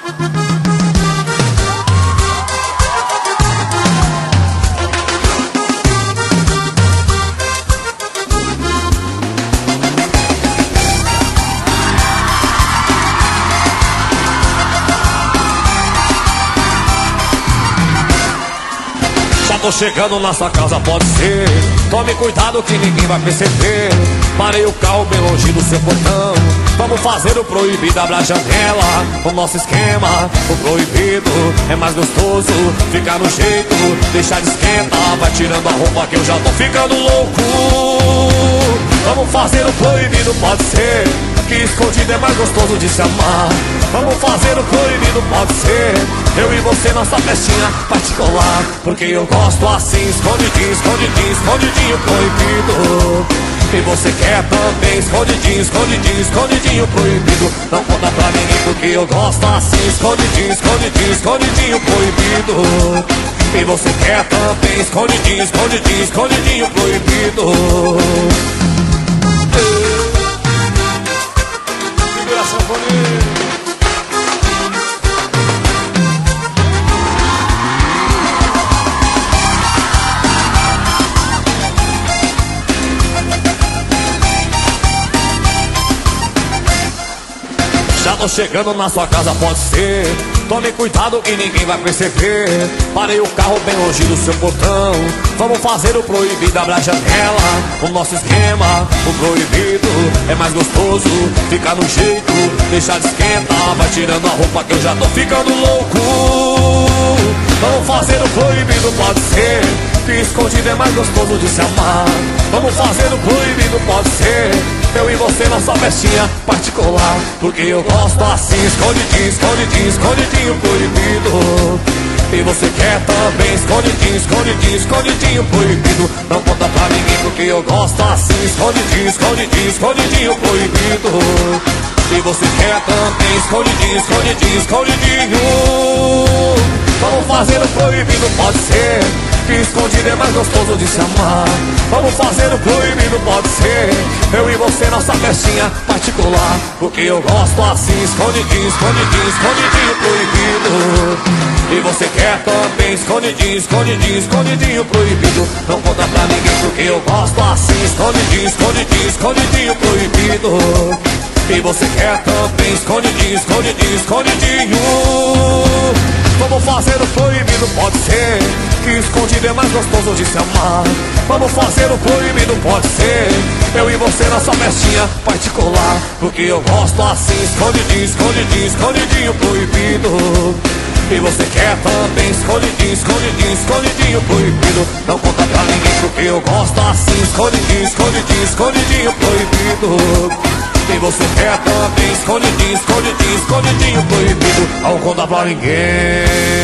Tô chegando na sua casa, pode ser. Tome cuidado que ninguém vai perceber. Parei o carro bem longe do seu portão. Vamos fazer o proibido, abre a janela. O nosso esquema, o proibido é mais gostoso. Ficar no jeito, deixar de esquentar. Vai tirando a roupa que eu já tô ficando louco. Vamos fazer o proibido, pode ser. Que escondido é mais gostoso de se amar. Vamos fazer o proibido, pode ser. Eu e você, nossa festinha particular. Porque eu gosto assim, escondidinho, escondidinho, escondidinho, proibido. E você quer também, escondidinho, escondidinho, escondidinho, proibido. Não conta pra ninguém porque eu gosto assim, escondidinho, escondidinho, escondidinho, proibido. E você quer também, escondidinho, escondidinho, escondidinho, proibido. Segura a sanfoninha. Já tô chegando na sua casa, pode ser. Tome cuidado que ninguém vai perceber. Parei o carro bem longe do seu portão. Vamos fazer o proibido, abre a janela. O nosso esquema, o proibido é mais gostoso. Ficar no jeito, deixar de esquentar. Vai tirando a roupa que eu já tô ficando louco. Vamos fazer o proibido, pode ser. Que escondido é mais gostoso de se amar. Vamos fazer o proibido, pode ser. Eu e você, nossa festinha particular. Porque eu gosto assim, escondidinho, escondidinho, escondidinho, proibido. E você quer também, escondidinho, escondidinho, escondidinho, proibido. Não conta pra ninguém porque eu gosto assim, escondidinho, escondidinho, escondidinho, proibido. E você quer também, escondidinho, escondidinho, escondidinho. Vamos fazer o proibido, pode ser. Que escondido é mais gostoso de se amar. Vamos fazer o proibido, pode ser. Eu e você, nossa festinha particular. Porque eu gosto assim, escondidinho, escondidinho, escondidinho, proibido. E você quer também, escondidinho, escondidinho, escondidinho, proibido. Não conta pra ninguém porque eu gosto assim, escondidinho, escondidinho, escondidinho, proibido. E você quer também, escondidinho, escondidinho, escondidinho. Vamos fazer o proibido, pode ser. Que escondido é mais gostoso de se amar. Vamos fazer o proibido, pode ser. Eu e você, nossa festinha particular. Porque eu gosto assim, escondidinho, escondidinho, escondidinho, proibido. E você quer também, escondidinho, escondidinho, escondidinho, proibido. Não conta pra ninguém porque eu gosto assim, escondidinho, escondidinho, escondidinho, proibido. E você quer também, escondidinho, escondidinho, escondidinho, proibido. Não conta pra ninguém.